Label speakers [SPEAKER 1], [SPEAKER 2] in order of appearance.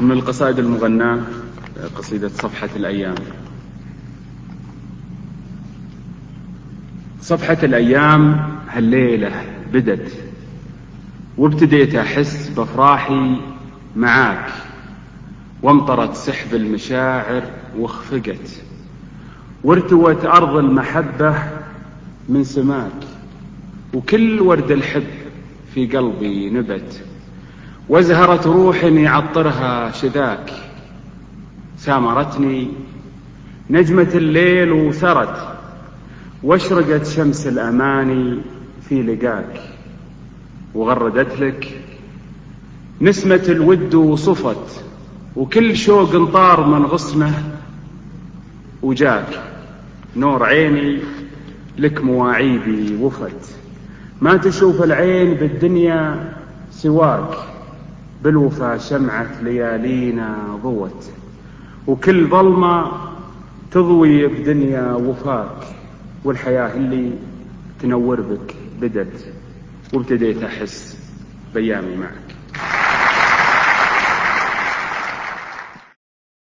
[SPEAKER 1] من القصائد المغناة قصيدة صفحة الأيام. صفحة الأيام هالليلة بدت، وابتديت أحس بأفراحي معاك، وامطرت سحب المشاعر واخفقت، وارتوت أرض المحبة من سماك، وكل ورد الحب في قلبي نبت، وازهرت روح يعطرها شذاك، سامرتني نجمة الليل وسرت، واشرقت شمس الأماني في لقاك، وغردت لك نسمة الود وصفت، وكل شوق انطار من غصنه وجاك، نور عيني لك مواعيدي وفت، ما تشوف العين بالدنيا سواك، بالوفا شمعة ليالينا ضوت، وكل ظلمة تضوي بدنيا وفاك، والحياة اللي تنور بك بدت، وابتديت أحس بأيامي معك.